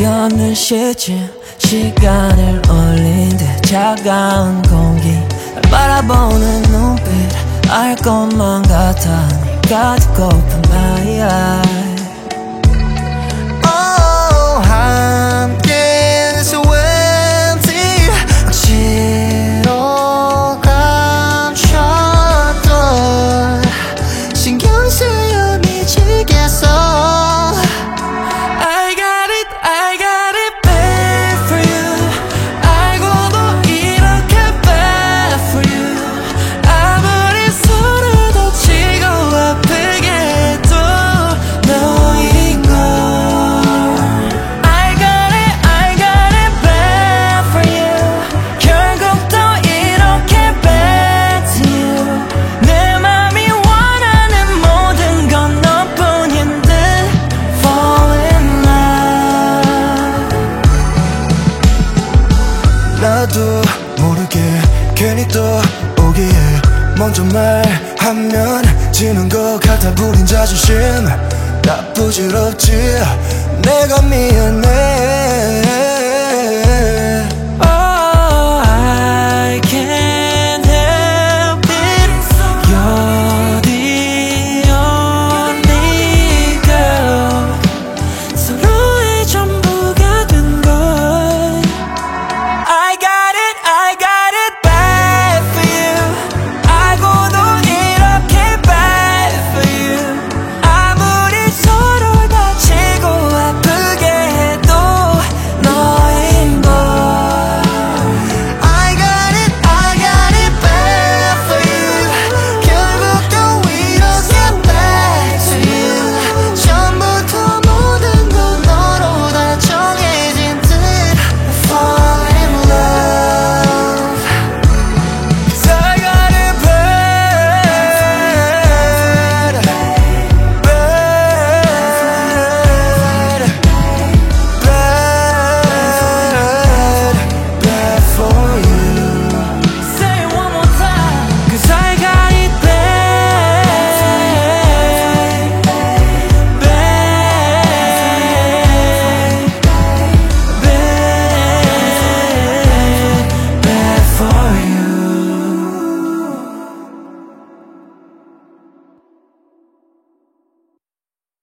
없는 시점 시간을 올린 듯 차가운 공기 날 바라보는 눈빛 알 것만 같아 네가 듣고픈 my eye Oh 함께해서 왠지 억지로 감췄던 신경 쓰여 미치겠어 나도 모르게 괜히 떠오기에 먼저 말하면 지는 것 같아 부린 자존심 나쁘질 없지 내가 미안해